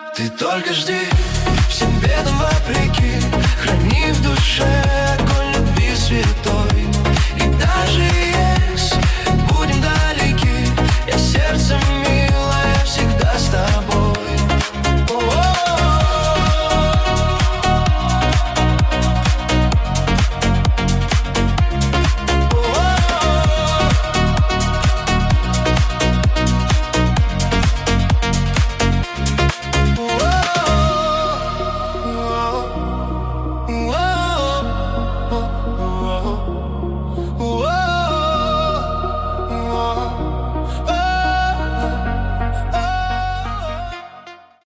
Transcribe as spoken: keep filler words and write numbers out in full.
Ты только жди, всем бедам вопреки, храни в душе огонь любви святой. И даже